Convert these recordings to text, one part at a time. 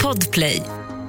Podplay.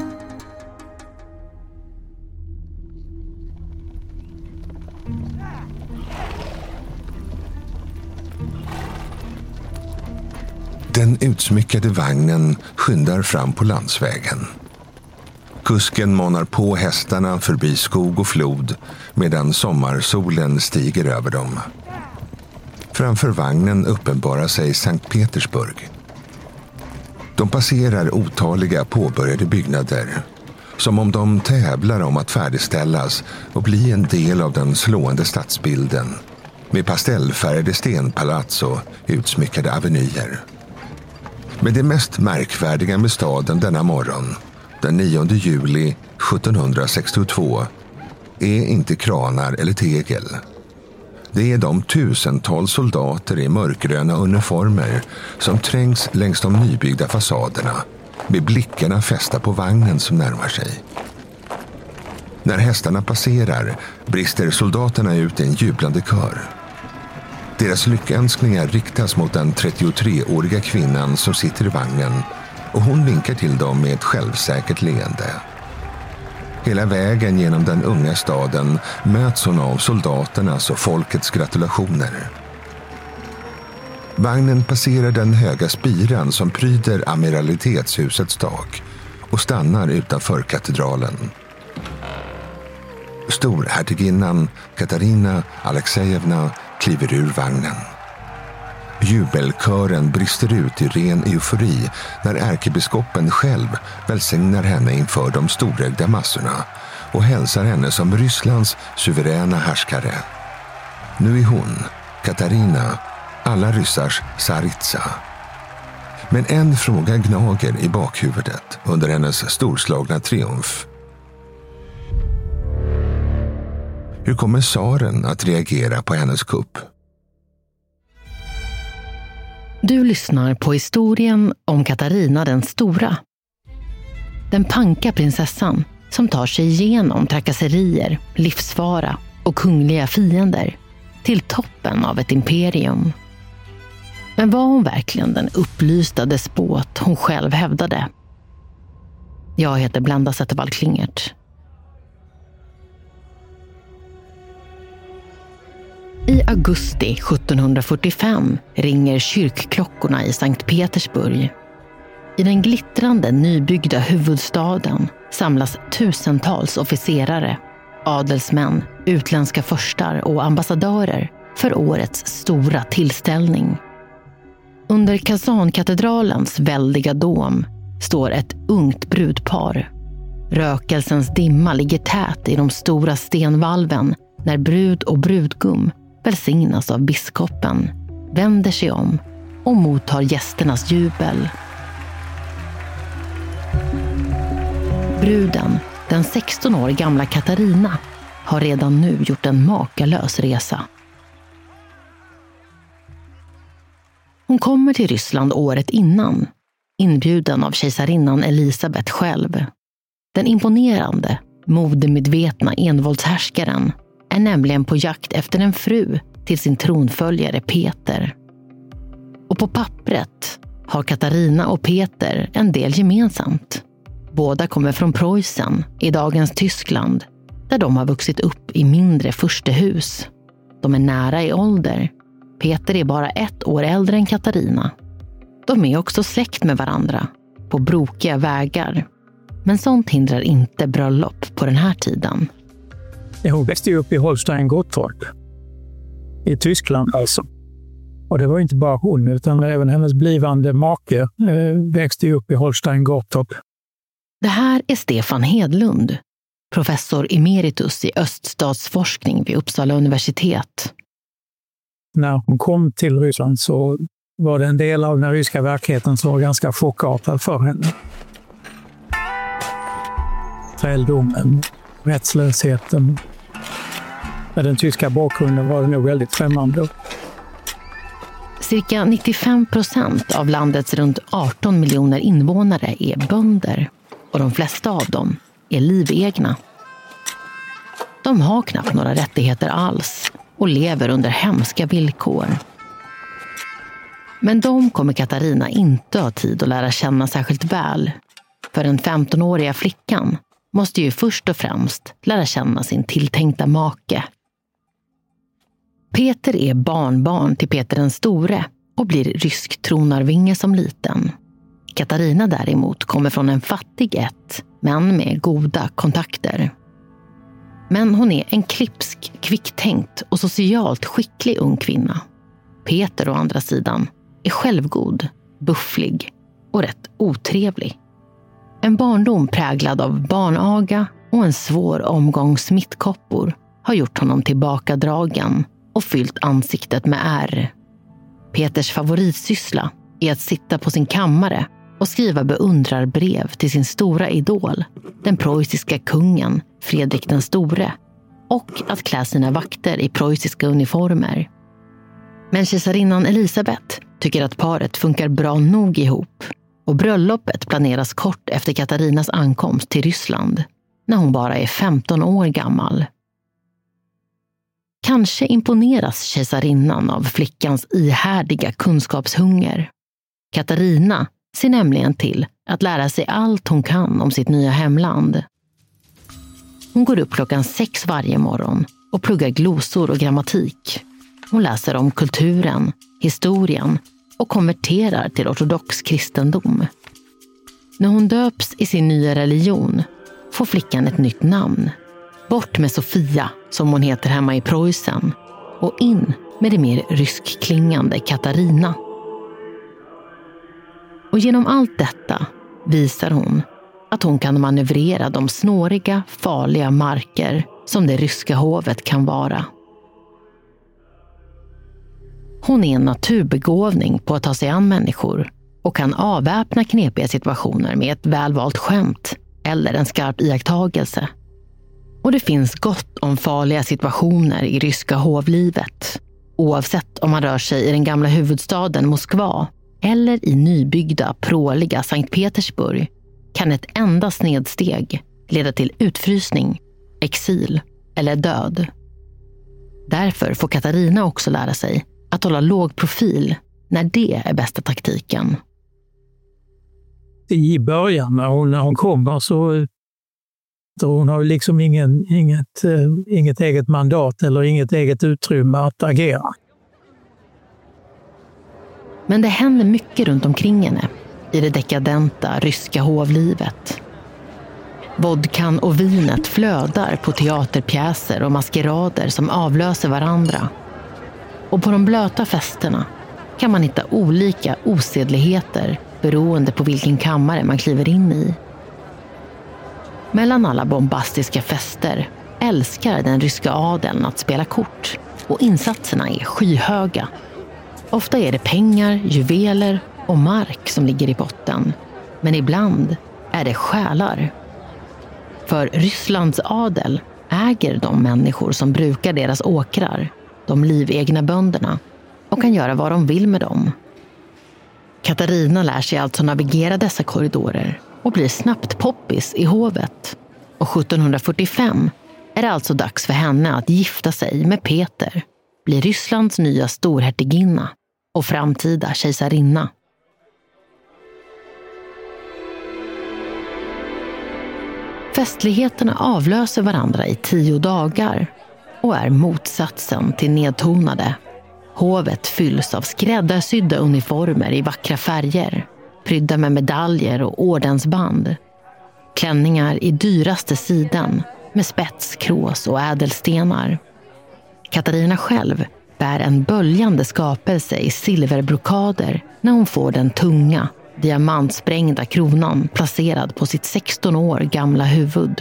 Den utsmyckade vagnen skyndar fram på landsvägen. Kusken manar på hästarna förbi skog och flod medan sommarsolen stiger över dem. Framför vagnen uppenbarar sig Sankt Petersburg. De passerar otaliga påbörjade byggnader, som om de tävlar om att färdigställas och bli en del av den slående stadsbilden, med pastellfärgade stenpalats och utsmyckade avenyer. Men det mest märkvärdiga med staden denna morgon, den 9 juli 1762, är inte kranar eller tegel. Det är de tusentals soldater i mörkgröna uniformer som trängs längs de nybyggda fasaderna, med blickarna fästa på vagnen som närmar sig. När hästarna passerar brister soldaterna ut i en jublande kör. Deras lyckönskningar riktas mot den 33-åriga kvinnan som sitter i vagnen, och hon vinkar till dem med ett självsäkert leende. Hela vägen genom den unga staden möts hon av soldaternas och folkets gratulationer. Vagnen passerar den höga spiran som pryder amiralitetshusets tak och stannar utanför katedralen. Storhertiginnan Katarina Alexejevna kliver ur vagnen. Jubelkören brister ut i ren eufori när ärkebiskopen själv välsignar henne inför de storögda massorna och hälsar henne som Rysslands suveräna härskare. Nu är hon, Katarina, alla ryssars tsaritsa. Men en fråga gnager i bakhuvudet under hennes storslagna triumf. Hur kommer tsaren att reagera på hennes kupp? Du lyssnar på historien om Katarina den stora. Den panka prinsessan som tar sig igenom trakasserier, livsfara och kungliga fiender till toppen av ett imperium. Men var hon verkligen den upplysta despot hon själv hävdade? Jag heter Blenda Zettervall Klingert. I augusti 1745 ringer kyrkklockorna i Sankt Petersburg. I den glittrande nybyggda huvudstaden samlas tusentals officerare, adelsmän, utländska förstar och ambassadörer för årets stora tillställning. Under Kazankatedralens väldiga dom står ett ungt brudpar. Rökelsens dimma ligger tät i de stora stenvalven när brud och brudgum välsignas av biskopen, vänder sig om och mottar gästernas jubel. Bruden, den 16 år gamla Katarina, har redan nu gjort en makalös resa. Hon kommer till Ryssland året innan, inbjuden av kejsarinnan Elisabeth själv. Den imponerande, modemedvetna envåldshärskaren är nämligen på jakt efter en fru till sin tronföljare Peter. Och på pappret har Katarina och Peter en del gemensamt. Båda kommer från Preussen i dagens Tyskland, där de har vuxit upp i mindre furstehus. De är nära i ålder. Peter är bara 1 år äldre än Katarina. De är också släkt med varandra, på brokiga vägar. Men sånt hindrar inte bröllop på den här tiden. Hon växte upp i Holstein-Gottorp i Tyskland alltså. Och det var inte bara hon utan även hennes blivande make växte upp i Holstein-Gottorp. Det här är Stefan Hedlund, professor emeritus i öststatsforskning vid Uppsala universitet. När hon kom till Ryssland så var det en del av den ryska verkligheten som var ganska chockartad för henne. Träldomen, rättslösheten. Med den tyska bakgrunden var det nog väldigt främmande. Cirka 95% av landets runt 18 miljoner invånare är bönder och de flesta av dem är livegna. De har knappt några rättigheter alls och lever under hemska villkor. Men de kommer Katarina inte ha tid att lära känna särskilt väl. För den 15-åriga flickan måste ju först och främst lära känna sin tilltänkta make. Peter är barnbarn till Peter den store och blir rysk tronarvinge som liten. Katarina däremot kommer från en fattig ätt, men med goda kontakter. Men hon är en klipsk, kvicktänkt och socialt skicklig ung kvinna. Peter å andra sidan är självgod, bufflig och rätt otrevlig. En barndom präglad av barnaga och en svår omgång smittkoppor har gjort honom tillbakadragen och fyllt ansiktet med ärr. Peters favoritsyssla är att sitta på sin kammare och skriva beundrarbrev till sin stora idol, den preussiska kungen Fredrik den store, och att klä sina vakter i preussiska uniformer. Men kejsarinnan Elisabeth tycker att paret funkar bra nog ihop och bröllopet planeras kort efter Katarinas ankomst till Ryssland, när hon bara är 15 år gammal. Kanske imponeras kejsarinnan av flickans ihärdiga kunskapshunger. Katarina ser nämligen till att lära sig allt hon kan om sitt nya hemland. Hon går upp 6 varje morgon och pluggar glosor och grammatik. Hon läser om kulturen, historien och konverterar till ortodox kristendom. När hon döps i sin nya religion får flickan ett nytt namn. Bort med Sofia, som hon heter hemma i Preussen, och in med det mer ryskklingande Katarina. Och genom allt detta visar hon att hon kan manövrera de snåriga, farliga marker som det ryska hovet kan vara. Hon är en naturbegåvning på att ta sig an människor och kan avväpna knepiga situationer med ett välvalt skämt eller en skarp iakttagelse. Och det finns gott om farliga situationer i ryska hovlivet, oavsett om man rör sig i den gamla huvudstaden Moskva eller i nybyggda, pråliga Sankt Petersburg, kan ett enda snedsteg leda till utfrysning, exil eller död. Därför får Katarina också lära sig att hålla låg profil när det är bästa taktiken. I början när hon kommer så hon har liksom inget eget mandat eller inget eget utrymme att agera. Men det händer mycket runt omkring henne i det dekadenta ryska hovlivet. Vodkan och vinet flödar på teaterpjäser och maskerader som avlöser varandra. Och på de blöta festerna kan man hitta olika osedligheter beroende på vilken kammare man kliver in i. Mellan alla bombastiska fester älskar den ryska adeln att spela kort och insatserna är skyhöga. Ofta är det pengar, juveler och mark som ligger i botten, men ibland är det själar. För Rysslands adel äger de människor som brukar deras åkrar, de livegna bönderna, och kan göra vad de vill med dem. Katarina lär sig alltså navigera dessa korridorer och blir snabbt poppis i hovet. Och 1745 är det alltså dags för henne att gifta sig med Peter, bli Rysslands nya storhertiginna och framtida kejsarinna. Festligheterna avlöser varandra i 10 dagar och är motsatsen till nedtonade. Hovet fylls av skräddarsydda uniformer i vackra färger, prydda med medaljer och ordensband. Klänningar i dyraste siden med spets, krås och ädelstenar. Katarina själv bär en böljande skapelse i silverbrokader när hon får den tunga, diamantsprängda kronan placerad på sitt 16 år gamla huvud.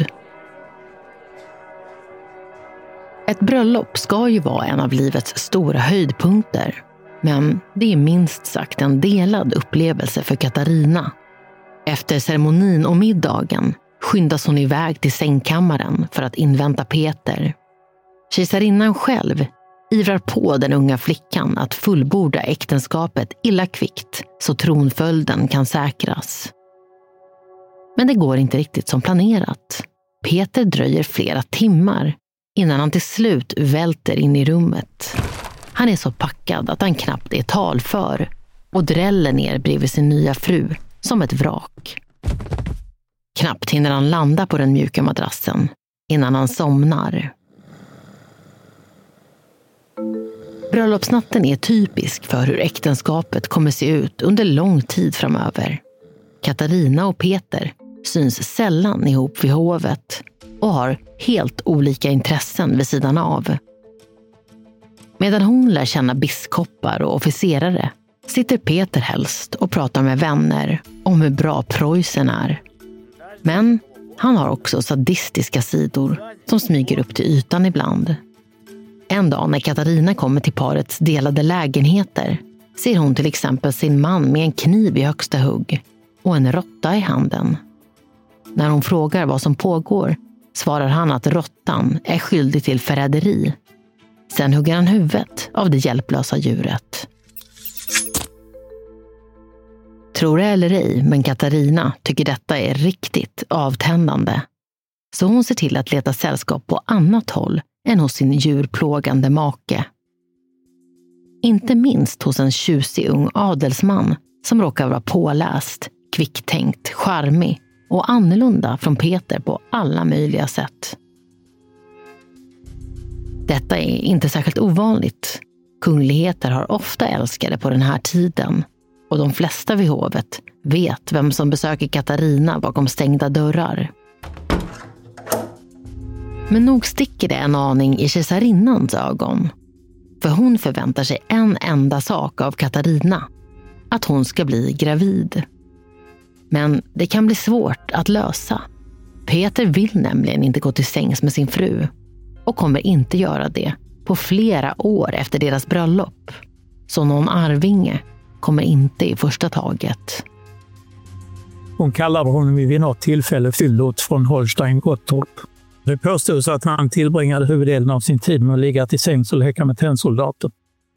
Ett bröllop ska ju vara en av livets stora höjdpunkter, men det är minst sagt en delad upplevelse för Katarina. Efter ceremonin och middagen skyndas hon iväg till sängkammaren för att invänta Peter. Kejsarinnan själv ivrar på den unga flickan att fullborda äktenskapet illa kvickt så tronföljden kan säkras. Men det går inte riktigt som planerat. Peter dröjer flera timmar innan han till slut välter in i rummet. Han är så packad att han knappt är talför och dräller ner bredvid sin nya fru som ett vrak. Knappt hinner han landa på den mjuka madrassen innan han somnar. Bröllopsnatten är typisk för hur äktenskapet kommer se ut under lång tid framöver. Katarina och Peter syns sällan ihop vid hovet och har helt olika intressen vid sidan av. Medan hon lär känna biskopar och officerare sitter Peter helst och pratar med vänner om hur bra Preussen är. Men han har också sadistiska sidor som smyger upp till ytan ibland. En dag när Katarina kommer till parets delade lägenheter ser hon till exempel sin man med en kniv i högsta hugg och en råtta i handen. När hon frågar vad som pågår svarar han att råttan är skyldig till förräderi. Sen hugger han huvudet av det hjälplösa djuret. Tror det eller ej, men Katarina tycker detta är riktigt avtändande. Så hon ser till att leta sällskap på annat håll än hos sin djurplågande make. Inte minst hos en tjusig ung adelsman som råkar vara påläst, kvicktänkt, charmig och annorlunda från Peter på alla möjliga sätt. Detta är inte särskilt ovanligt. Kungligheter har ofta älskare på den här tiden och de flesta vid hovet vet vem som besöker Katarina bakom stängda dörrar. Men nog sticker det en aning i kejsarinnans ögon. För hon förväntar sig en enda sak av Katarina. Att hon ska bli gravid. Men det kan bli svårt att lösa. Peter vill nämligen inte gå till sängs med sin fru. Och kommer inte göra det på flera år efter deras bröllop. Så någon arvinge kommer inte i första taget. Hon kallade honom vid något tillfälle fyllot från Holstein-Gottorp. Det påstås att han tillbringade huvuddelen av sin tid med att ligga till sängs och leka med tennsoldater.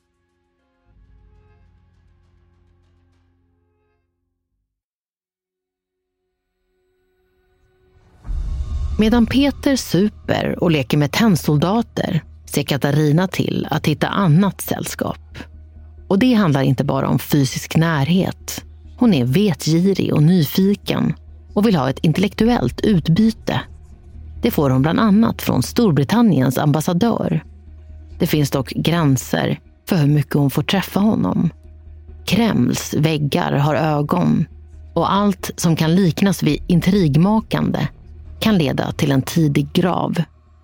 Medan Peter super och leker med tennsoldater ser Katarina till att hitta annat sällskap. Och det handlar inte bara om fysisk närhet. Hon är vetgirig och nyfiken och vill ha ett intellektuellt utbyte. Det får hon bland annat från Storbritanniens ambassadör. Det finns dock gränser för hur mycket hon får träffa honom. Kremls väggar har ögon och allt som kan liknas vid intrigmakande kan leda till en tidig grav.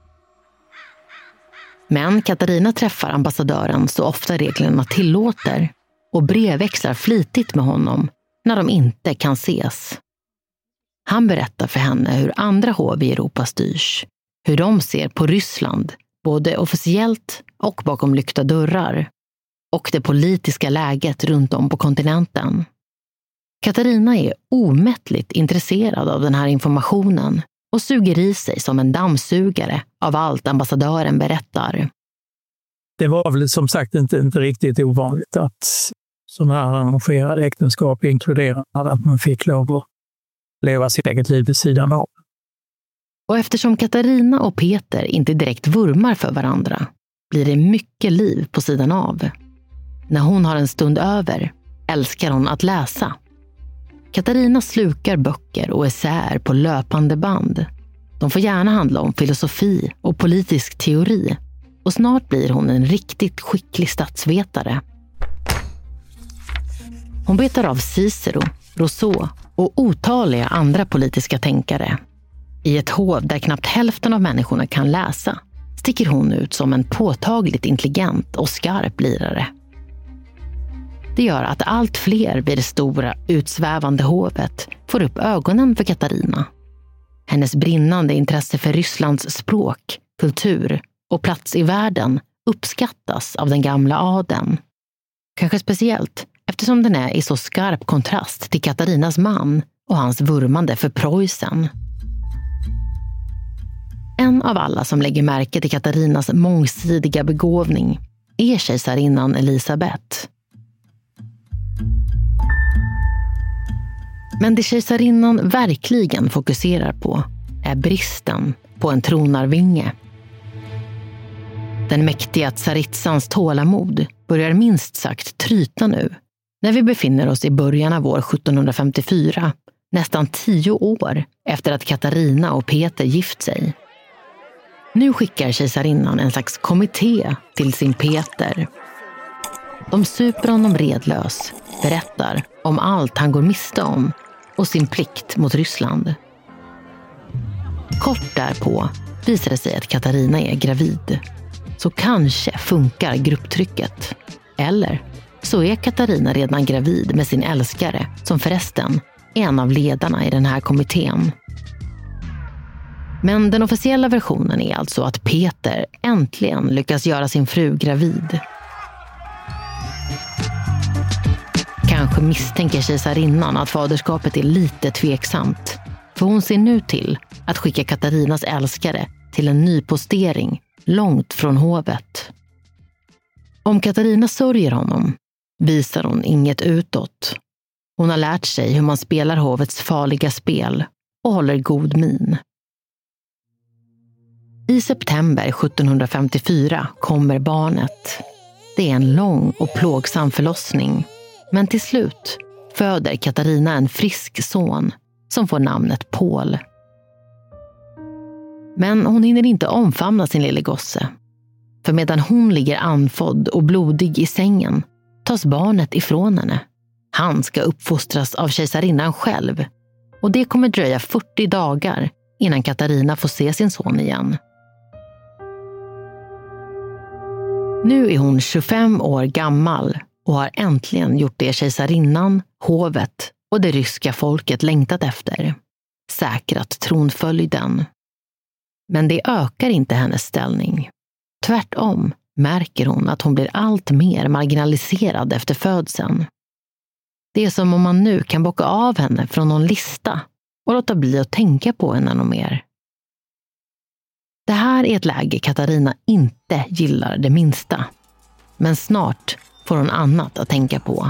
Men Katarina träffar ambassadören så ofta reglerna tillåter och brevväxlar flitigt med honom när de inte kan ses. Han berättar för henne hur andra hov i Europa styrs, hur de ser på Ryssland, både officiellt och bakom lyckta dörrar, och det politiska läget runt om på kontinenten. Katarina är omättligt intresserad av den här informationen och suger i sig som en dammsugare av allt ambassadören berättar. Det var väl som sagt inte riktigt ovanligt att sådana här arrangerade äktenskap inkluderade att man fick lov att leva sitt eget liv vid sidan av. Och eftersom Katarina och Peter inte direkt vurmar för varandra blir det mycket liv på sidan av. När hon har en stund över älskar hon att läsa. Katarina slukar böcker och essäer på löpande band. De får gärna handla om filosofi och politisk teori och snart blir hon en riktigt skicklig statsvetare. Hon betar av Cicero, Rousseau och otaliga andra politiska tänkare. I ett hov där knappt hälften av människorna kan läsa sticker hon ut som en påtagligt intelligent och skarp lirare. Det gör att allt fler vid det stora, utsvävande hovet får upp ögonen för Katarina. Hennes brinnande intresse för Rysslands språk, kultur och plats i världen uppskattas av den gamla adeln. Kanske speciellt eftersom den är i så skarp kontrast till Katarinas man och hans vurmande för Preussen. En av alla som lägger märke till Katarinas mångsidiga begåvning är kejsarinnan Elisabeth. Men det kejsarinnan verkligen fokuserar på är bristen på en tronarvinge. Den mäktiga tsaritsans tålamod börjar minst sagt tryta nu när vi befinner oss i början av år 1754 nästan 10 år efter att Katarina och Peter gift sig. Nu skickar kejsarinnan en slags kommitté till sin Peter. De super honom redlös, berättar om allt han går miste om och sin plikt mot Ryssland. Kort därpå visar det sig att Katarina är gravid. Så kanske funkar grupptrycket. Eller så är Katarina redan gravid med sin älskare, som förresten är en av ledarna i den här kommittén. Men den officiella versionen är alltså att Peter äntligen lyckas göra sin fru gravid. Kanske misstänker kejsarinnan att faderskapet är lite tveksamt. För hon ser nu till att skicka Katarinas älskare till en ny postering långt från hovet. Om Katarina sörjer honom visar hon inget utåt. Hon har lärt sig hur man spelar hovets farliga spel och håller god min. I september 1754 kommer barnet. Det är en lång och plågsam förlossning. Men till slut föder Katarina en frisk son som får namnet Paul. Men hon hinner inte omfamna sin lille gosse. För medan hon ligger anfodd och blodig i sängen tas barnet ifrån henne. Han ska uppfostras av kejsarinnan själv. Och det kommer dröja 40 dagar innan Katarina får se sin son igen. Nu är hon 25 år gammal och har äntligen gjort det kejsarinnan, hovet och det ryska folket längtat efter. Säkrat tronföljden. Men det ökar inte hennes ställning. Tvärtom märker hon att hon blir allt mer marginaliserad efter födseln. Det är som om man nu kan bocka av henne från någon lista och låta bli att tänka på henne något mer. Det här är ett läge Katarina inte gillar det minsta. Men snart får hon annat att tänka på.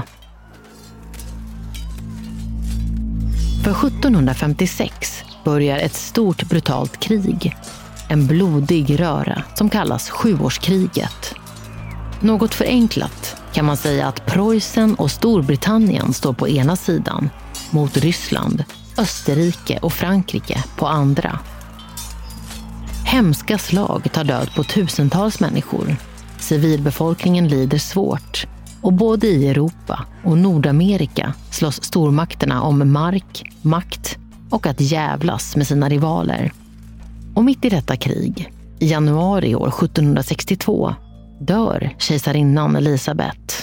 För 1756 börjar ett stort brutalt krig. En blodig röra som kallas Sjuårskriget. Något förenklat kan man säga att Preussen och Storbritannien står på ena sidan mot Ryssland, Österrike och Frankrike på andra. Hemska slag tar död på tusentals människor. Civilbefolkningen lider svårt och både i Europa och Nordamerika slåss stormakterna om mark, makt och att jävlas med sina rivaler. Och mitt i detta krig, i januari år 1762, dör kejsarinnan Elisabeth.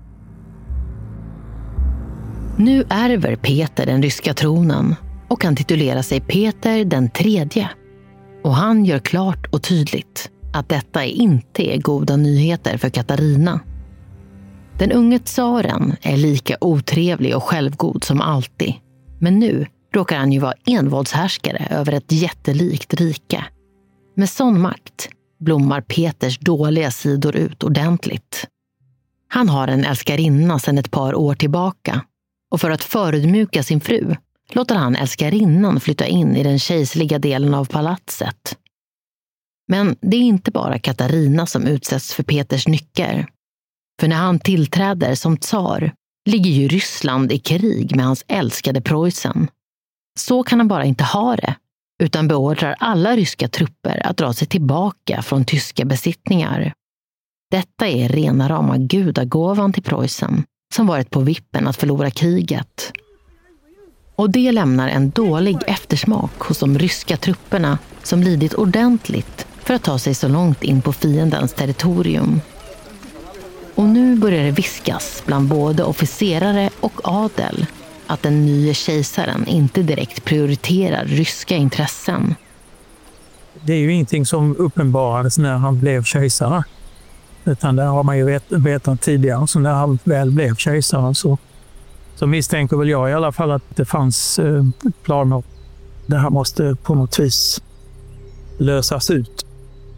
Nu ärver Peter den ryska tronen och kan titulera sig Peter den tredje. Och han gör klart och tydligt att detta inte är goda nyheter för Katarina. Den unge tsaren är lika otrevlig och självgod som alltid. Men nu råkar han ju vara envåldshärskare över ett jättelikt rike. Med sån makt blommar Peters dåliga sidor ut ordentligt. Han har en älskarinna sedan ett par år tillbaka. Och för att förödmjuka sin fru låter han älskarinnan flytta in i den kejserliga delen av palatset. Men det är inte bara Katarina som utsätts för Peters nycker. För när han tillträder som tsar ligger ju Ryssland i krig med hans älskade Preussen. Så kan han bara inte ha det, utan beordrar alla ryska trupper att dra sig tillbaka från tyska besittningar. Detta är rena rama gudagåvan till Preussen, som varit på vippen att förlora kriget. Och det lämnar en dålig eftersmak hos de ryska trupperna som lidit ordentligt för att ta sig så långt in på fiendens territorium. Och nu börjar det viskas bland både officerare och adel att den nya kejsaren inte direkt prioriterar ryska intressen. Det är ju ingenting som uppenbarades när han blev kejsare. Utan det har man ju vetat tidigare. Så när han väl blev kejsare så misstänker väl jag i alla fall att det fanns planer. Det här måste på något vis lösas ut.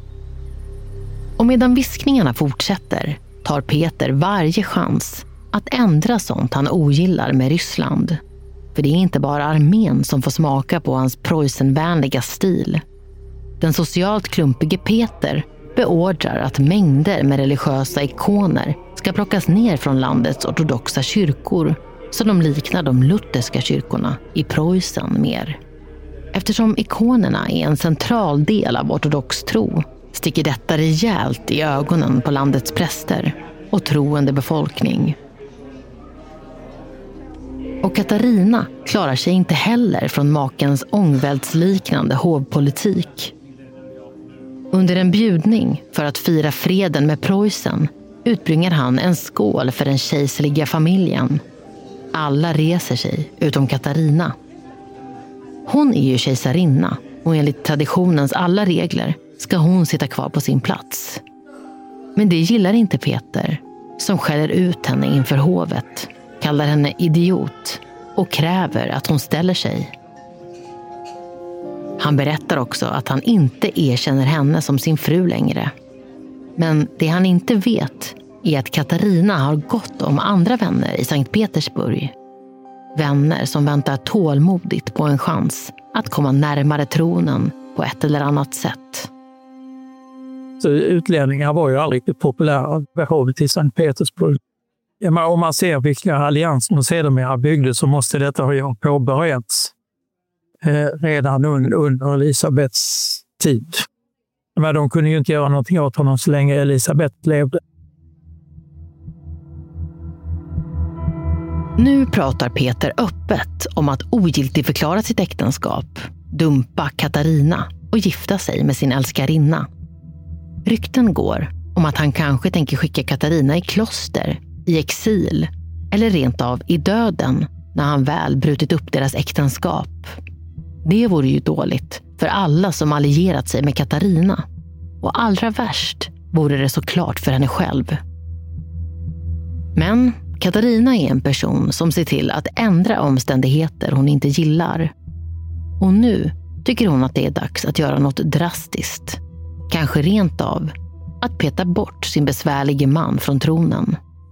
Och medan viskningarna fortsätter tar Peter varje chans att ändra sånt han ogillar med Ryssland. För det är inte bara armén som får smaka på hans Preussen-vänliga stil. Den socialt klumpige Peter beordrar att mängder med religiösa ikoner ska plockas ner från landets ortodoxa kyrkor så de liknar de lutherska kyrkorna i Preussen mer. Eftersom ikonerna är en central del av ortodox tro sticker detta rejält i ögonen på landets präster och troende befolkning. Och Katarina klarar sig inte heller från makens ångvältsliknande hovpolitik. Under en bjudning för att fira freden med Preussen utbringar han en skål för den kejserliga familjen. Alla reser sig utom Katarina. Hon är ju kejsarinna och enligt traditionens alla regler ska hon sitta kvar på sin plats. Men det gillar inte Peter, som skäller ut henne inför hovet, kallar henne idiot och kräver att hon ställer sig. Han berättar också att han inte erkänner henne som sin fru längre. Men det han inte vet är att Katarina har gott om andra vänner i Sankt Petersburg. Vänner som väntar tålmodigt på en chans att komma närmare tronen på ett eller annat sätt. Så utlänningar var ju aldrig populära behovet i Sankt Petersburg. Om man ser vilka allianser de sedermera byggde så måste detta ha påbörjats redan under Elisabets tid. Men de kunde ju inte göra någonting åt honom så länge Elisabet levde. Nu pratar Peter öppet om att ogiltigförklara sitt äktenskap, dumpa Katarina och gifta sig med sin älskarinna. Rykten går om att han kanske tänker skicka Katarina i kloster, i exil eller rent av i döden när han väl brutit upp deras äktenskap. Det vore ju dåligt för alla som allierat sig med Katarina. Och allra värst vore det såklart för henne själv. Men Katarina är en person som ser till att ändra omständigheter hon inte gillar. Och nu tycker hon att det är dags att göra något drastiskt. Kanske rent av att peta bort sin besvärlige man från tronen.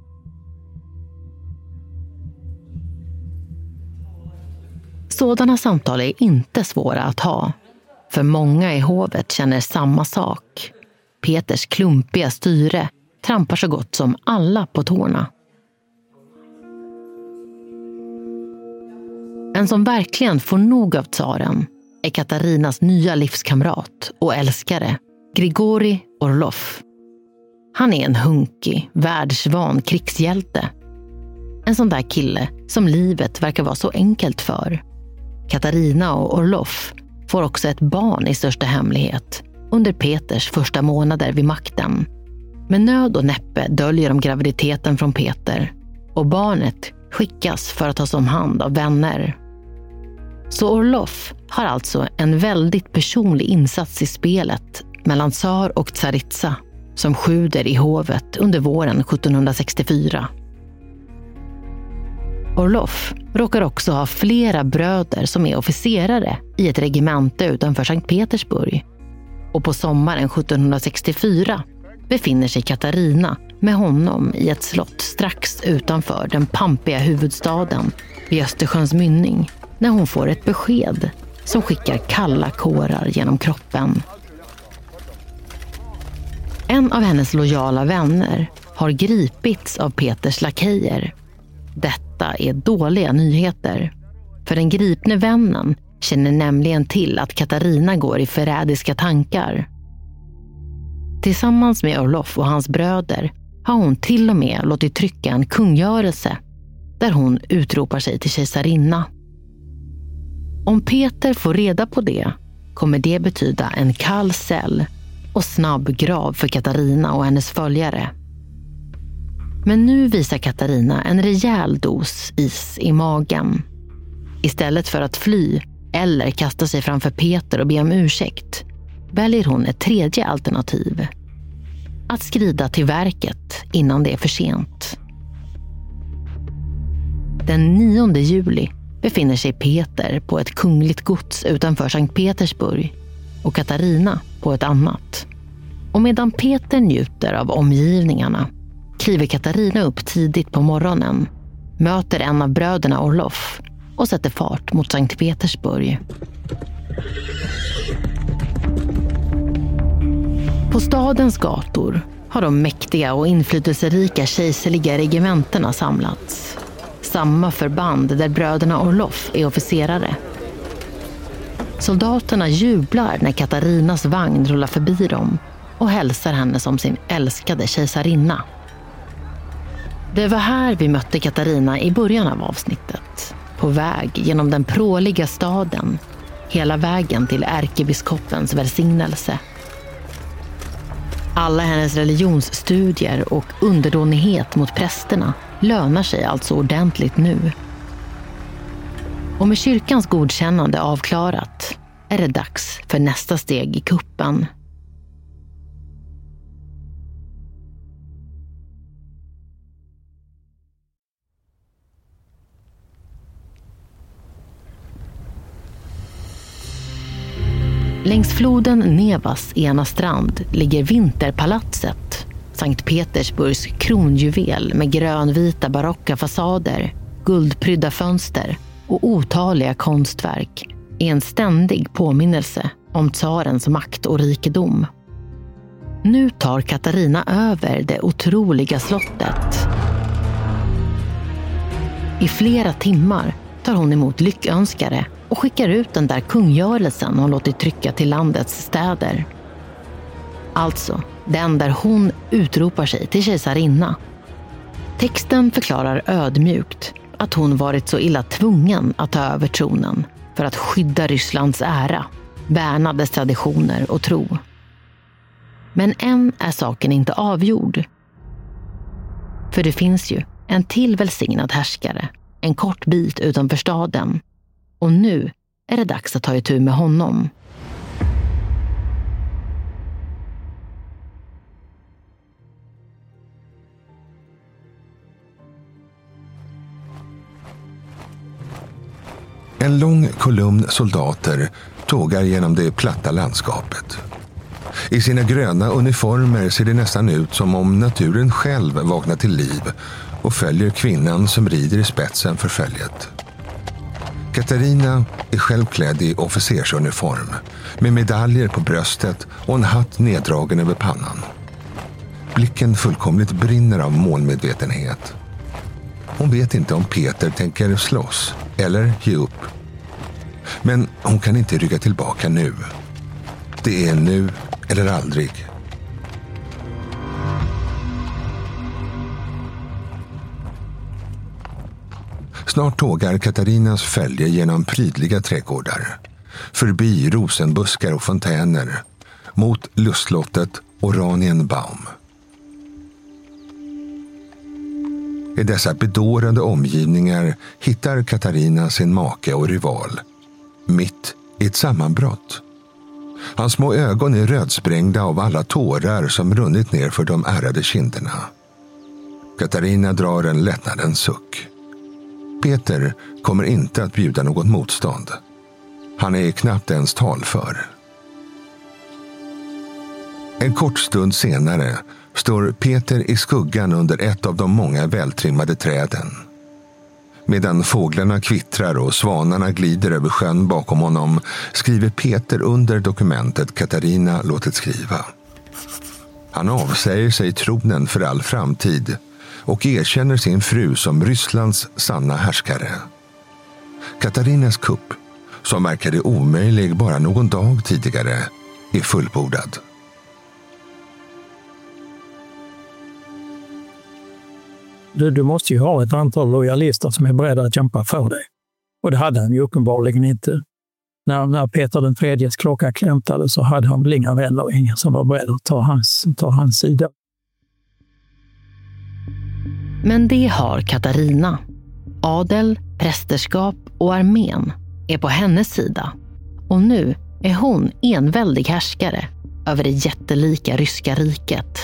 Sådana samtal är inte svåra att ha. För många i hovet känner samma sak. Peters klumpiga styre trampar så gott som alla på tårna. En som verkligen får nog av tsaren är Katarinas nya livskamrat och älskare, Grigorij Orlov. Han är en hunkig, världsvan krigshjälte. En sån där kille som livet verkar vara så enkelt för. Katarina och Orlov får också ett barn i största hemlighet under Peters första månader vid makten. Med nöd och näppe döljer de graviditeten från Peter och barnet skickas för att tas om hand av vänner. Så Orlov har alltså en väldigt personlig insats i spelet mellan tsar och tsaritsa som sjuder i hovet under våren 1764. Orlov råkar också ha flera bröder som är officerare i ett regemente utanför Sankt Petersburg. Och på sommaren 1764 befinner sig Katarina med honom i ett slott strax utanför den pampiga huvudstaden vid Östersjöns mynning när hon får ett besked som skickar kalla kårar genom kroppen. En av hennes lojala vänner har gripits av Peters lakejer. Detta är dåliga nyheter, för den gripne vännen känner nämligen till att Katarina går i förrädiska tankar. Tillsammans med Orlov och hans bröder har hon till och med låtit trycka en kungörelse där hon utropar sig till kejsarinna. Om Peter får reda på det kommer det betyda en kall cell och snabb grav för Katarina och hennes följare. Men nu visar Katarina en rejäl dos is i magen. Istället för att fly eller kasta sig framför Peter och be om ursäkt väljer hon ett tredje alternativ. Att skrida till verket innan det är för sent. Den 9 juli befinner sig Peter på ett kungligt gods utanför Sankt Petersburg och Katarina på ett annat. Och medan Peter njuter av omgivningarna kliver Katarina upp tidigt på morgonen, möter en av bröderna Orlov och sätter fart mot Sankt Petersburg. På stadens gator har de mäktiga och inflytelserika kejserliga regementerna samlats. samma förband där bröderna Orloff är officerare. Soldaterna jublar när Katarinas vagn rullar förbi dem och hälsar henne som sin älskade kejsarinna. Det var här vi mötte Katarina i början av avsnittet. På väg genom den pråliga staden, hela vägen till ärkebiskopens välsignelse. Alla hennes religionsstudier och underdånighet mot prästerna lönar sig alltså ordentligt nu. Och med kyrkans godkännande avklarat är det dags för nästa steg i kuppen. Längs floden Nevas ena strand ligger Vinterpalatset, Sankt Petersburgs kronjuvel med grönvita barocka fasader, guldprydda fönster och otaliga konstverk, är en ständig påminnelse om tsarens makt och rikedom. Nu tar Katarina över det otroliga slottet. I flera timmar tar hon emot lyckönskare och skickar ut den där kungörelsen hon låtit trycka till landets städer. Alltså, den där hon utropar sig till kejsarinna. Texten förklarar ödmjukt att hon varit så illa tvungen att ta över tronen för att skydda Rysslands ära, värna dess traditioner och tro. Men än är saken inte avgjord. För det finns ju en till välsignad härskare, en kort bit utanför staden. Och nu är det dags att ta itu med honom. En lång kolumn soldater tågar genom det platta landskapet. I sina gröna uniformer ser det nästan ut som om naturen själv vaknar till liv och följer kvinnan som rider i spetsen för följet. Katarina är självklädd i officersuniform med medaljer på bröstet och en hatt neddragen över pannan. Blicken fullkomligt brinner av målmedvetenhet. Hon vet inte om Peter tänker slåss eller ge upp. Men hon kan inte rygga tillbaka nu. Det är nu eller aldrig. Snart tågar Katarinas följe genom prydliga trädgårdar, förbi rosenbuskar och fontäner, mot lustslottet Oranienbaum. I dessa bedårande omgivningar hittar Katarina sin make och rival, mitt i ett sammanbrott. Hans små ögon är rödsprängda av alla tårar som runnit ner för de ärrade kinderna. Katarina drar en lättnadens suck. Peter kommer inte att bjuda något motstånd. Han är knappt ens talför. En kort stund senare står Peter i skuggan under ett av de många vältrimmade träden. Medan fåglarna kvittrar och svanarna glider över sjön bakom honom skriver Peter under dokumentet Katarina låtit skriva. Han avsäger sig tronen för all framtid och erkänner sin fru som Rysslands sanna härskare. Katarinas kupp, som verkade omöjlig bara någon dag tidigare, är fullbordad. Du måste ju ha ett antal lojalister som är beredda att kämpa för dig. Och det hade han ju uppenbarligen inte. När Peter den tredjes klocka klämtade så hade han inga vänner och ingen som var beredd att ta hans sida. Men det har Katarina. Adel, prästerskap och armén är på hennes sida. Och nu är hon enväldig härskare över det jättelika ryska riket.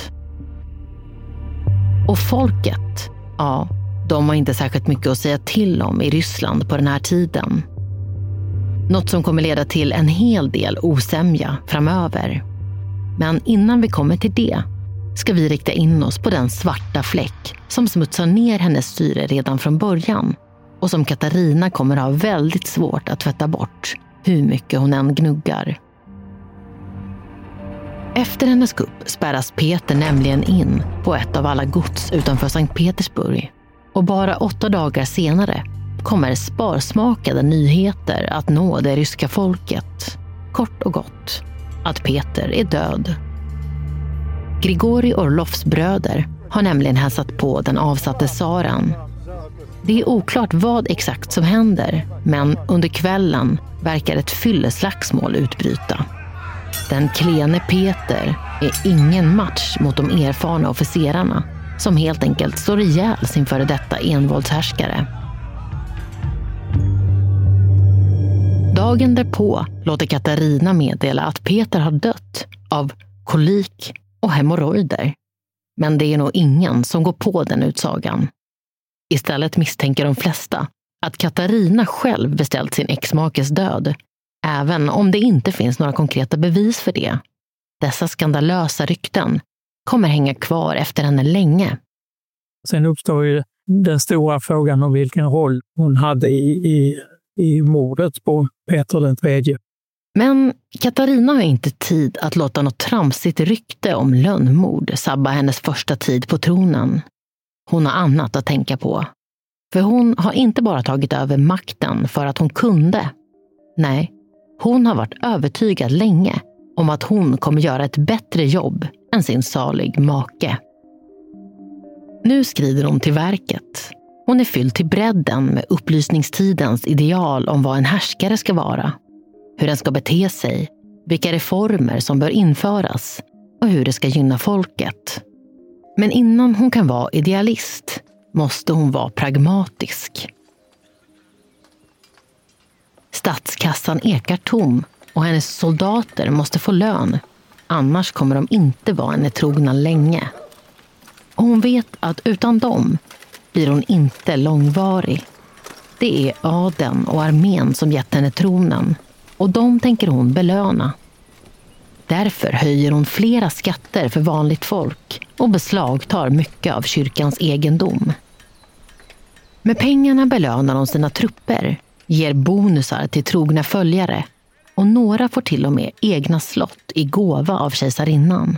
Och folket, ja, de har inte särskilt mycket att säga till om i Ryssland på den här tiden. Något som kommer leda till en hel del osämja framöver. Men innan vi kommer till det ska vi rikta in oss på den svarta fläck som smutsar ner hennes styre redan från början och som Katarina kommer ha väldigt svårt att tvätta bort hur mycket hon än gnuggar. Efter hennes kupp spärras Peter nämligen in på ett av alla gods utanför Sankt Petersburg. Och bara 8 dagar senare kommer sparsmakade nyheter att nå det ryska folket. Kort och gott, att Peter är död. Grigorij Orlovs bröder har nämligen hälsat på den avsatte tsaren. Det är oklart vad exakt som händer, men under kvällen verkar ett fylleslagsmål utbryta. Den klene Peter är ingen match mot de erfarna officerarna som helt enkelt står ihjäl sin före detta envåldshärskare. Dagen därpå låter Katarina meddela att Peter har dött av kolik och hemorrojder. Men det är nog ingen som går på den utsagan. Istället misstänker de flesta att Katarina själv beställt sin exmakes död, även om det inte finns några konkreta bevis för det. Dessa skandalösa rykten kommer hänga kvar efter henne länge. Sen uppstår ju den stora frågan om vilken roll hon hade i mordet på Peter den tredje. Men Katarina har inte tid att låta något tramsigt rykte om lönnmord sabba hennes första tid på tronen. Hon har annat att tänka på. För hon har inte bara tagit över makten för att hon kunde. Nej, hon har varit övertygad länge om att hon kommer göra ett bättre jobb än sin salig make. Nu skrider hon till verket. Hon är fylld till bredden med upplysningstidens ideal om vad en härskare ska vara. Hur den ska bete sig, vilka reformer som bör införas och hur det ska gynna folket. Men innan hon kan vara idealist måste hon vara pragmatisk. Statskassan ekar tom och hennes soldater måste få lön. Annars kommer de inte vara henne trogna länge. Och hon vet att utan dem blir hon inte långvarig. Det är adeln och armén som gett henne tronen. Och de tänker hon belöna. Därför höjer hon flera skatter för vanligt folk och beslagtar mycket av kyrkans egendom. Med pengarna belönar hon sina trupper, ger bonusar till trogna följare och några får till och med egna slott i gåva av kejsarinnan.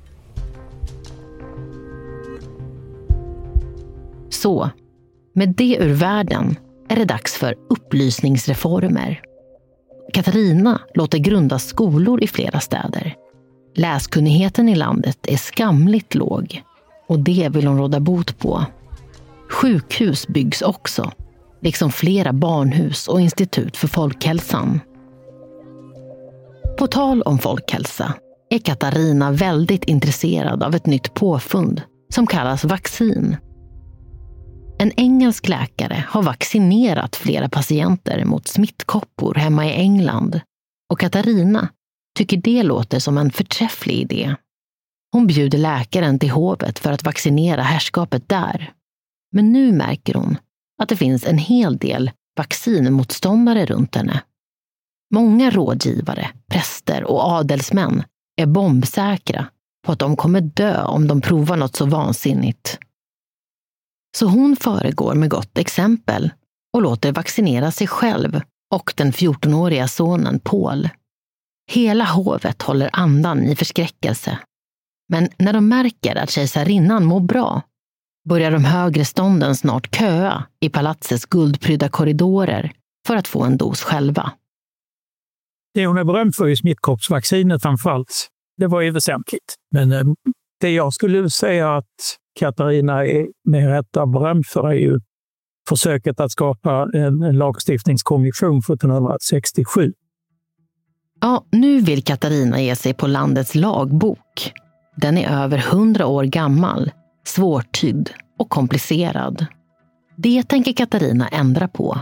Så, med det ur världen är det dags för upplysningsreformer. Katarina låter grunda skolor i flera städer. Läskunnigheten i landet är skamligt låg och det vill hon råda bot på. Sjukhus byggs också, liksom flera barnhus och institut för folkhälsan. På tal om folkhälsa är Katarina väldigt intresserad av ett nytt påfund som kallas vaccin. En engelsk läkare har vaccinerat flera patienter mot smittkoppor hemma i England och Katarina tycker det låter som en förträfflig idé. Hon bjuder läkaren till hovet för att vaccinera herrskapet där. Men nu märker hon att det finns en hel del vaccinmotståndare runt henne. Många rådgivare, präster och adelsmän är bombsäkra på att de kommer dö om de provar något så vansinnigt. Så hon föregår med gott exempel och låter vaccinera sig själv och den 14-åriga sonen Paul. Hela hovet håller andan i förskräckelse. Men när de märker att kejsarinnan mår bra börjar de högre stånden snart köa i palatsets guldprydda korridorer för att få en dos själva. Det hon är berömd för är smittkoppsvaccinet framförallt. Det var ju väsentligt. Men det jag skulle säga att Katarina är med rätta berömd för är ju försöket att skapa en lagstiftningskommission 1767. Ja, nu vill Katarina ge sig på landets lagbok. Den är över 100 år gammal, svårtydd och komplicerad. Det tänker Katarina ändra på.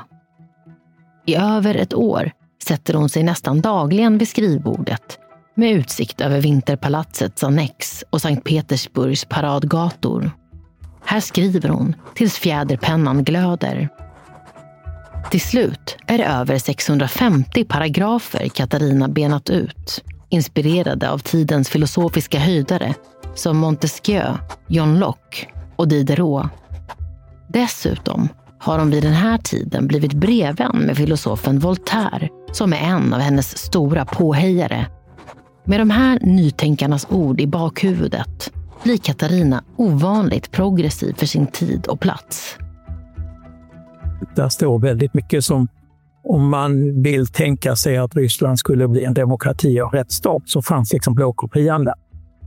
I över ett år sätter hon sig nästan dagligen vid skrivbordet med utsikt över Vinterpalatsets annex och Sankt Petersburgs paradgator. Här skriver hon tills fjäderpennan glöder. Till slut är det över 650 paragrafer Katarina benat ut, inspirerade av tidens filosofiska höjdare som Montesquieu, John Locke och Diderot. Dessutom har hon vid den här tiden blivit brevvän med filosofen Voltaire, som är en av hennes stora påhejare. Med de här nytänkarnas ord i bakhuvudet blir Katarina ovanligt progressiv för sin tid och plats. där står väldigt mycket som, om man vill tänka sig att Ryssland skulle bli en demokrati och rättsstat, så fanns liksom blåkopian där.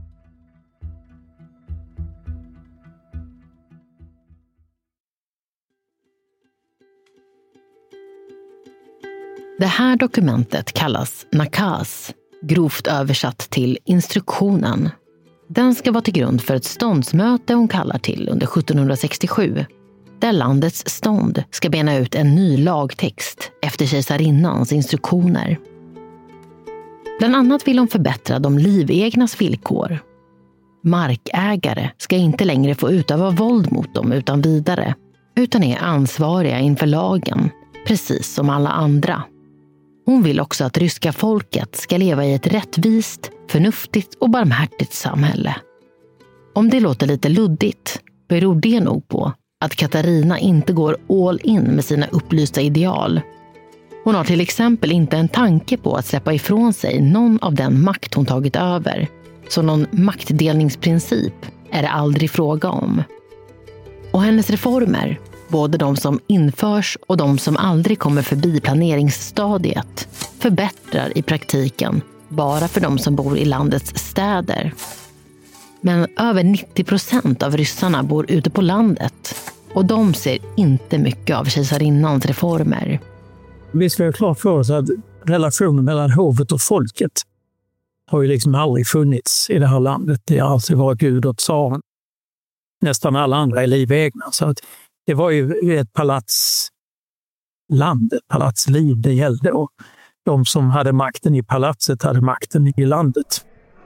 Det här dokumentet kallas nakaz, grovt översatt till instruktionen. Den ska vara till grund för ett ståndsmöte hon kallar till under 1767, där landets stånd ska bena ut en ny lagtext efter kejsarinnans instruktioner. Bland annat vill hon förbättra de livegnas villkor. Markägare ska inte längre få utöva våld mot dem utan vidare, utan är ansvariga inför lagen, precis som alla andra. Hon vill också att ryska folket ska leva i ett rättvist, förnuftigt och barmhärtigt samhälle. Om det låter lite luddigt beror det nog på att Katarina inte går all in med sina upplysta ideal. Hon har till exempel inte en tanke på att släppa ifrån sig någon av den makt hon tagit över. Så någon maktdelningsprincip är det aldrig fråga om. Och hennes reformer, både de som införs och de som aldrig kommer förbi planeringsstadiet, förbättrar i praktiken bara för de som bor i landets städer. Men över 90% av ryssarna bor ute på landet och de ser inte mycket av kejsarinnans reformer. Vi ska ha klart för oss att relationen mellan hovet och folket har ju liksom aldrig funnits i det här landet. Det har alltid varit Gud och tsaren. Nästan alla andra är livegna. Så att det var ju ett palatsland, ett palatsliv det gällde. Och de som hade makten i palatset hade makten i landet.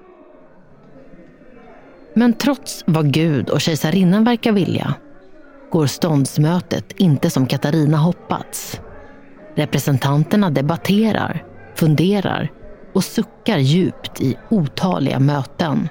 Men trots vad Gud och kejsarinnan verkar vilja går ståndsmötet inte som Katarina hoppats. Representanterna debatterar, funderar och suckar djupt i otaliga möten.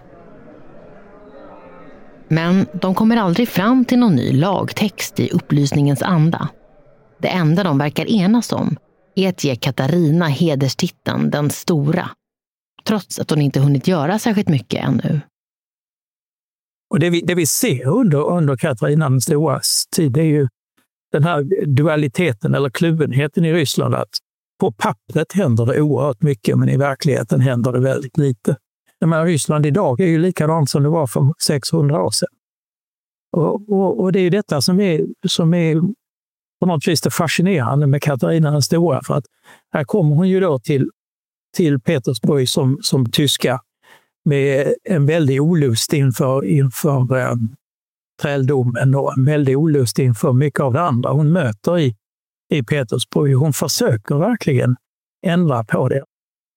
Men de kommer aldrig fram till någon ny lagtext i upplysningens anda. Det enda de verkar enas om är att ge Katarina hederstiteln den stora, trots att hon inte hunnit göra särskilt mycket ännu. Och det vi ser under Katarina den storas tid är ju den här dualiteten eller kluvenheten i Ryssland, att på pappret händer det oerhört mycket men i verkligheten händer det väldigt lite. Men Ryssland idag är ju likadant som det var för 600 år sedan. Och det är ju detta som är på något vis det fascinerande med Katarina den stora, för att här kommer hon ju då till Petersburg som tyska med en väldig olust inför träldomen och en väldig olust inför mycket av det andra hon möter i Petersburg. Hon försöker verkligen ändra på det.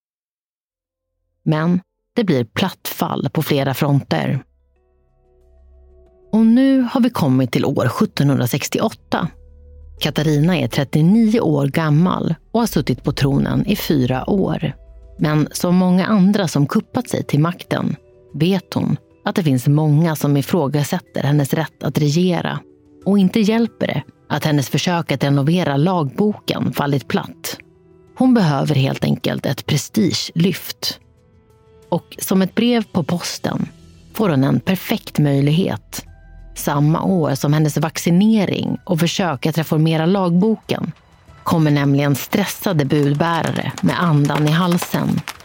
Men det blir plattfall på flera fronter. Och nu har vi kommit till år 1768. Katarina är 39 år gammal och har suttit på tronen i 4 år. Men som många andra som kuppat sig till makten vet hon att det finns många som ifrågasätter hennes rätt att regera. Och inte hjälper det att hennes försök att renovera lagboken fallit platt. Hon behöver helt enkelt ett prestigelyft. Och som ett brev på posten får hon en perfekt möjlighet. Samma år som hennes vaccinering och försök att reformera lagboken kommer nämligen stressade budbärare med andan i halsen.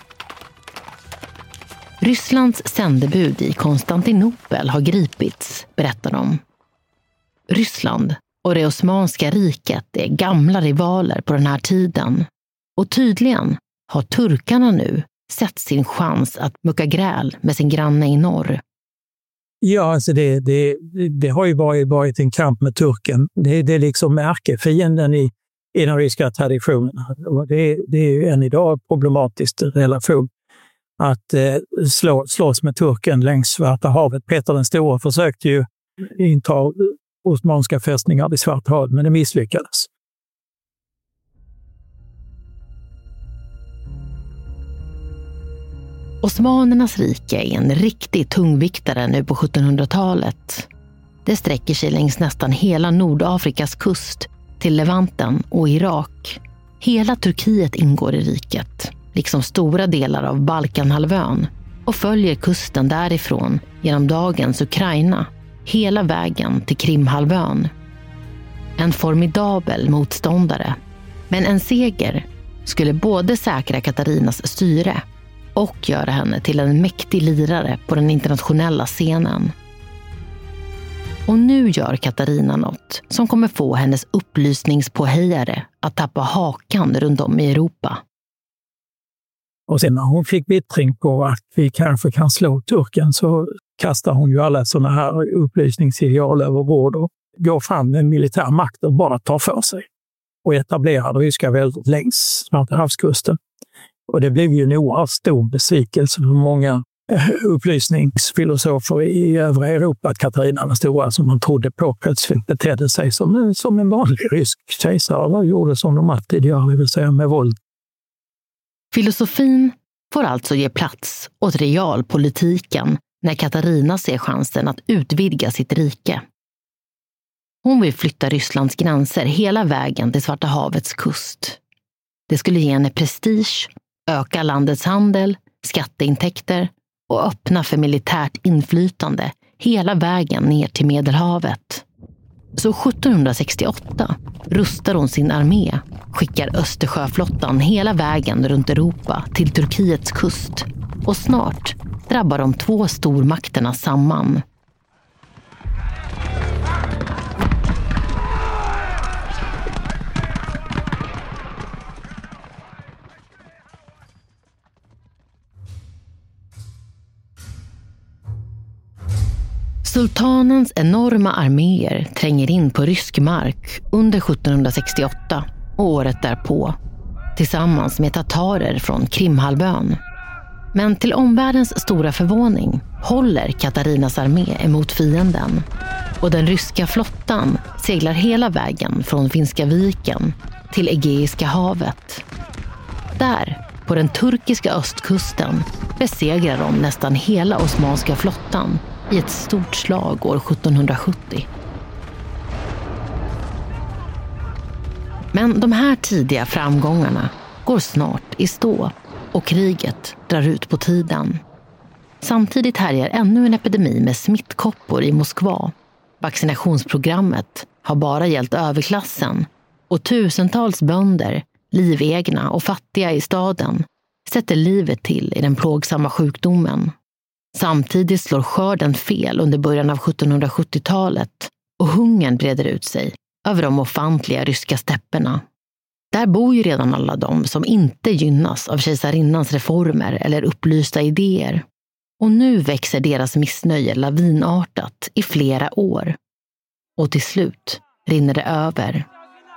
Rysslands sändebud i Konstantinopel har gripits, berättar de. Ryssland och det Osmanska riket är gamla rivaler på den här tiden. Och tydligen har turkarna nu sett sin chans att mucka gräl med sin granne i norr. Ja, alltså det har ju varit en kamp med turken. Det är liksom ärkefienden i den ryska traditionen. Och det är ju än idag problematiskt relation att slåss med turken längs Svarta havet. Peter den store försökte ju inta osmanska fästningar vid Svarta havet, men det misslyckades. Osmanernas rike är en riktig tungviktare nu på 1700-talet. Det sträcker sig längs nästan hela Nordafrikas kust till Levanten och Irak. Hela Turkiet ingår i riket, liksom stora delar av Balkanhalvön, och följer kusten därifrån genom dagens Ukraina, hela vägen till Krimhalvön. en formidabel motståndare. Men en seger skulle både säkra Katarinas styre och göra henne till en mäktig lirare på den internationella scenen. Och nu gör Katarina något som kommer få hennes upplysningspåhejare att tappa hakan runt om i Europa. Och sen när hon fick vittring på att vi kanske kan slå turken så kastar hon ju alla sådana här upplysningsideal över bord och går fram med militär makt och bara tar för sig. Och etablerar ryska väldet längs Svarta havskusten. Och det blev ju en oerhört stor besvikelse för många upplysningsfilosofer i övriga Europa att Katarina den stora som man trodde på plötsligt betedde sig som en vanlig rysk kejsare och gjorde som de alltid gör, det vill säga med våld. Filosofin får alltså ge plats åt realpolitiken när Katarina ser chansen att utvidga sitt rike. Hon vill flytta Rysslands gränser hela vägen till Svarta havets kust. Det skulle ge henne prestige, öka landets handel, skatteintäkter och öppna för militärt inflytande hela vägen ner till Medelhavet. Så 1768 rustar hon sin armé, skickar Östersjöflottan hela vägen runt Europa till Turkiets kust och snart drabbar de två stormakterna samman. Sultanens enorma arméer tränger in på rysk mark under 1768 och året därpå, tillsammans med tatarer från Krimhalvön. Men till omvärldens stora förvåning håller Katarinas armé emot fienden och den ryska flottan seglar hela vägen från Finska viken till Egeiska havet. Där, på den turkiska östkusten, besegrar de nästan hela osmanska flottan i ett stort slag år 1770. Men de här tidiga framgångarna går snart i stå och kriget drar ut på tiden. Samtidigt härjar ännu en epidemi med smittkoppor i Moskva. Vaccinationsprogrammet har bara gällt överklassen och tusentals bönder, livegna och fattiga i staden, sätter livet till i den plågsamma sjukdomen. Samtidigt slår skörden fel under början av 1770-talet och hungern breder ut sig över de ofantliga ryska stäpperna. Där bor ju redan alla de som inte gynnas av kejsarinnans reformer eller upplysta idéer. Och nu växer deras missnöje lavinartat i flera år. Och till slut rinner det över.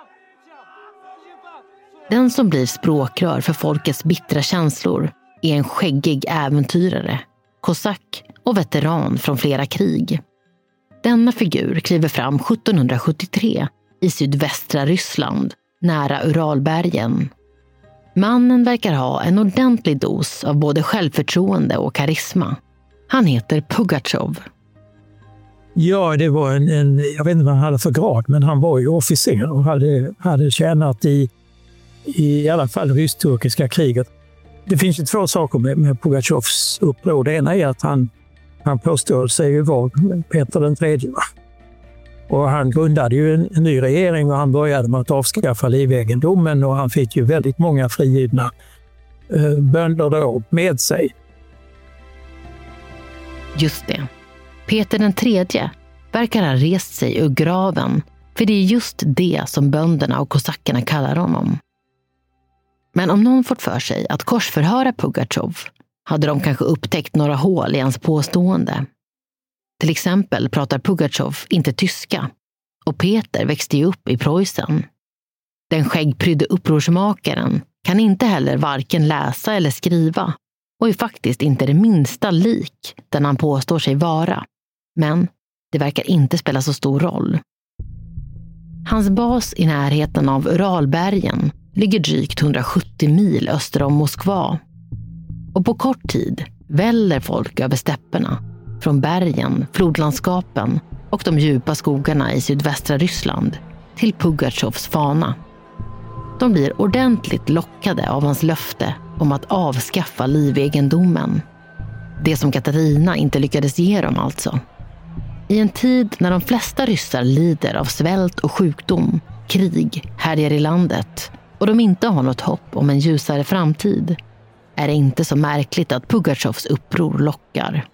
Den som blir språkrör för folkets bittra känslor är en skäggig äventyrare, kosack och veteran från flera krig. Denna figur kliver fram 1773 i sydvästra Ryssland, nära Uralbergen. Mannen verkar ha en ordentlig dos av både självförtroende och karisma. Han heter Pugatjov. Ja, det var jag vet inte vad han hade för grad, men han var ju officer och hade tjänat i alla fall rysk-turkiska kriget. Det finns ju två saker med Pugatjovs uppror. Det ena är att han påstår sig vara Peter den tredje. Och han grundade ju en ny regering och han började med att avskaffa livegendomen och han fick ju väldigt många frigivna bönder då med sig. Just det. Peter den tredje verkar ha rest sig ur graven, för det är just det som bönderna och kosackerna kallar honom. Men om någon fått för sig att korsförhöra Pugatjov hade de kanske upptäckt några hål i hans påstående. Till exempel pratar Pugatjov inte tyska och Peter växte ju upp i Preussen. Den skäggprydde upprorsmakaren kan inte heller varken läsa eller skriva och är faktiskt inte det minsta lik den han påstår sig vara. Men det verkar inte spela så stor roll. Hans bas i närheten av Uralbergen ligger drygt 170 mil öster om Moskva. Och på kort tid väller folk över stäpperna, från bergen, flodlandskapen och de djupa skogarna i sydvästra Ryssland till Pugatjovs fana. De blir ordentligt lockade av hans löfte om att avskaffa livegendomen. Det som Katarina inte lyckades ge dem alltså. I en tid när de flesta ryssar lider av svält och sjukdom, krig härjar i landet och de inte har något hopp om en ljusare framtid, är det inte så märkligt att Pugatjovs uppror lockar.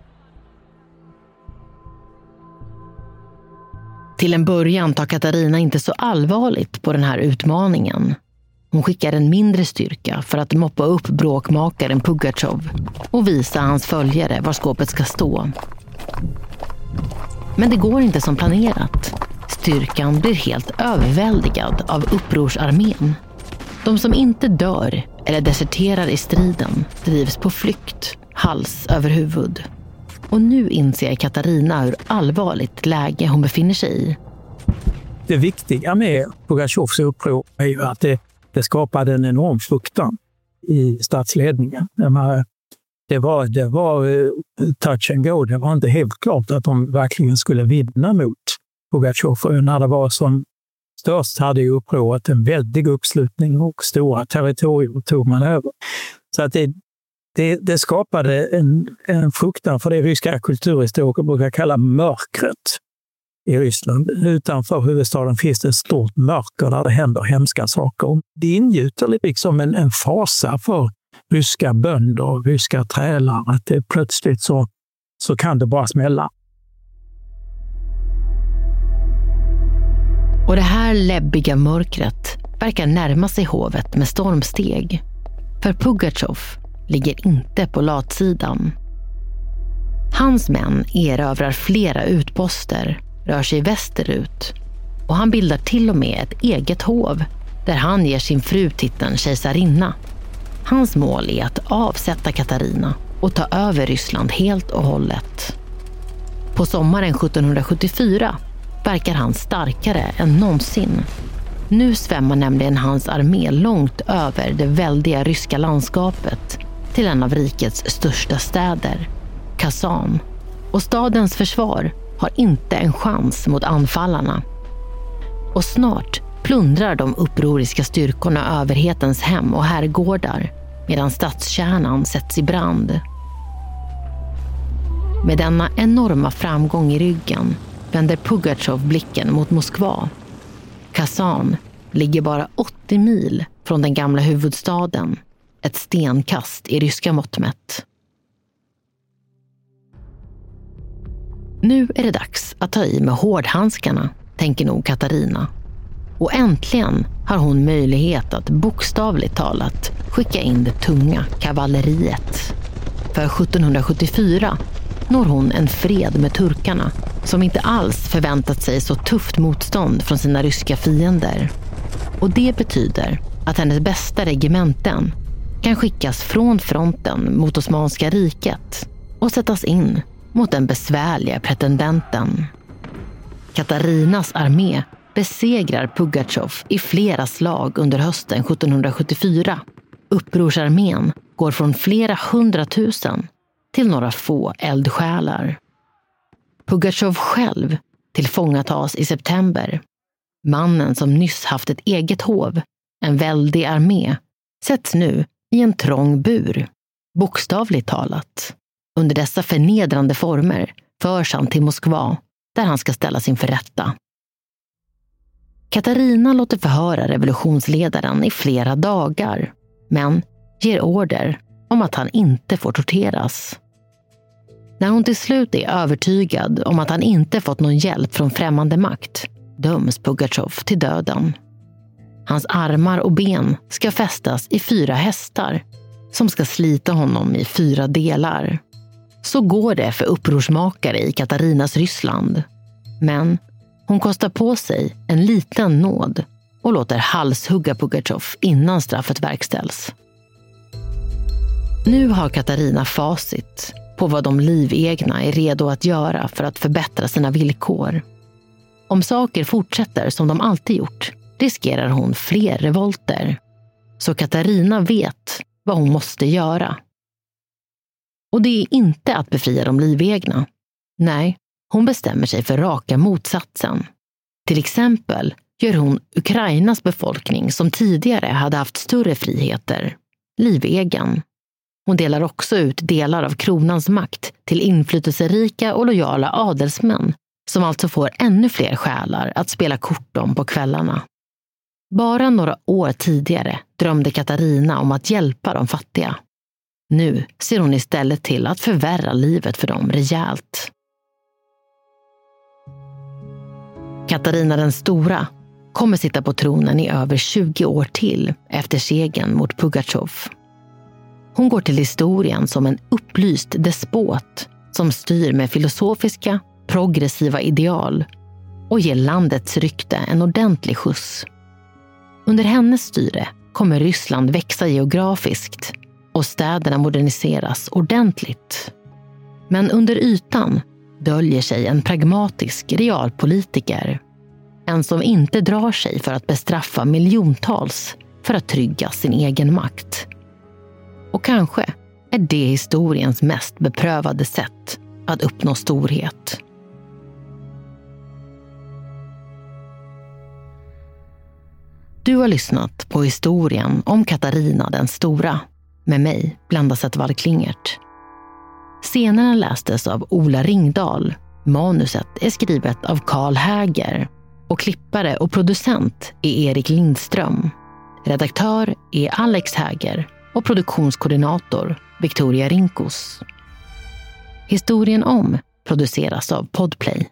Till en början tar Katarina inte så allvarligt på den här utmaningen. Hon skickar en mindre styrka för att moppa upp bråkmakaren Pugatjov och visa hans följare var skåpet ska stå. Men det går inte som planerat. Styrkan blir helt överväldigad av upprorsarmén. De som inte dör eller deserterar i striden drivs på flykt, hals över huvud. Och nu inser Katarina hur allvarligt läge hon befinner sig i. Det viktiga med Pugatjovs uppror är ju att det skapade en enorm fruktan i statsledningen. Det var touch and go. Det var inte helt klart att de verkligen skulle vinna mot Pugatjov. Och när det var som störst hade ju upproret en väldig uppslutning och stora territorier tog man över. Så att det skapade en fruktan för det ryska kulturhistoriker brukar kalla mörkret i Ryssland. Utanför huvudstaden finns det ett stort mörker där det händer hemska saker. Det ingjuter liksom en fasa för ryska bönder och ryska trälar att det plötsligt så kan det bara smälla. Och det här läbbiga mörkret verkar närma sig hovet med stormsteg. För Pugatjov ligger inte på latsidan. Hans män erövrar flera utposter, rör sig västerut och han bildar till och med ett eget hov där han ger sin fru titeln kejsarinna. Hans mål är att avsätta Katarina och ta över Ryssland helt och hållet. På sommaren 1774 verkar han starkare än någonsin. Nu svämmar nämligen hans armé långt över det väldiga ryska landskapet till en av rikets största städer, Kazan. Och stadens försvar har inte en chans mot anfallarna. Och snart plundrar de upproriska styrkorna överhetens hem och herrgårdar medan stadskärnan sätts i brand. Med denna enorma framgång i ryggen vänder Pugatjov blicken mot Moskva. Kazan ligger bara 80 mil från den gamla huvudstaden, ett stenkast i ryska mått mätt. Nu är det dags att ta i med hårdhandskarna, tänker nog Katarina. Och äntligen har hon möjlighet att bokstavligt talat skicka in det tunga kavalleriet. För 1774 når hon en fred med turkarna som inte alls förväntat sig så tufft motstånd från sina ryska fiender. Och det betyder att hennes bästa regementen kan skickas från fronten mot Osmanska riket och sättas in mot den besvärliga pretendenten. Katarinas armé besegrar Pugatjov i flera slag under hösten 1774. Upprorsarmén går från flera 100 000 till några få eldsjälar. Pugatjov själv tillfångatas i september. Mannen som nyss haft ett eget hov, en väldig armé, sätts nu i en trång bur, bokstavligt talat. Under dessa förnedrande former förs han till Moskva, där han ska ställas inför rätta. Katarina låter förhöra revolutionsledaren i flera dagar, men ger order om att han inte får torteras. När hon till slut är övertygad om att han inte fått någon hjälp från främmande makt, döms Pugatjov till döden. Hans armar och ben ska fästas i 4 hästar som ska slita honom i 4 delar. Så går det för upprorsmakare i Katarinas Ryssland. Men hon kostar på sig en liten nåd och låter halshugga Pugatjov innan straffet verkställs. Nu har Katarina facit på vad de livegna är redo att göra för att förbättra sina villkor. Om saker fortsätter som de alltid gjort riskerar hon fler revolter. Så Katarina vet vad hon måste göra. Och det är inte att befria de livegna. Nej, hon bestämmer sig för raka motsatsen. Till exempel gör hon Ukrainas befolkning som tidigare hade haft större friheter livegen. Hon delar också ut delar av kronans makt till inflytelserika och lojala adelsmän som alltså får ännu fler själar att spela kort om på kvällarna. Bara några år tidigare drömde Katarina om att hjälpa de fattiga. Nu ser hon istället till att förvärra livet för dem rejält. Katarina den stora kommer sitta på tronen i över 20 år till efter segern mot Pugatjov. Hon går till historien som en upplyst despot som styr med filosofiska, progressiva ideal och ger landets rykte en ordentlig skjuts. Under hennes styre kommer Ryssland växa geografiskt och städerna moderniseras ordentligt. Men under ytan döljer sig en pragmatisk realpolitiker. En som inte drar sig för att bestraffa miljontals för att trygga sin egen makt. Och kanske är det historiens mest beprövade sätt att uppnå storhet. Du har lyssnat på historien om Katarina den stora med mig, Blenda Zettervall-Klingert. Scenerna lästes av Ola Ringdahl. Manuset är skrivet av Karl Häger och klippare och producent är Erik Lindström. Redaktör är Alex Häger och produktionskoordinator Victoria Rinkos. Historien om produceras av Podplay.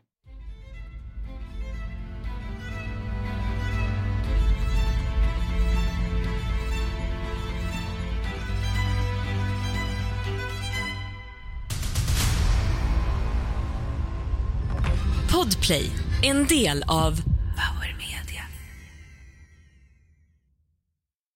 Podplay, en del av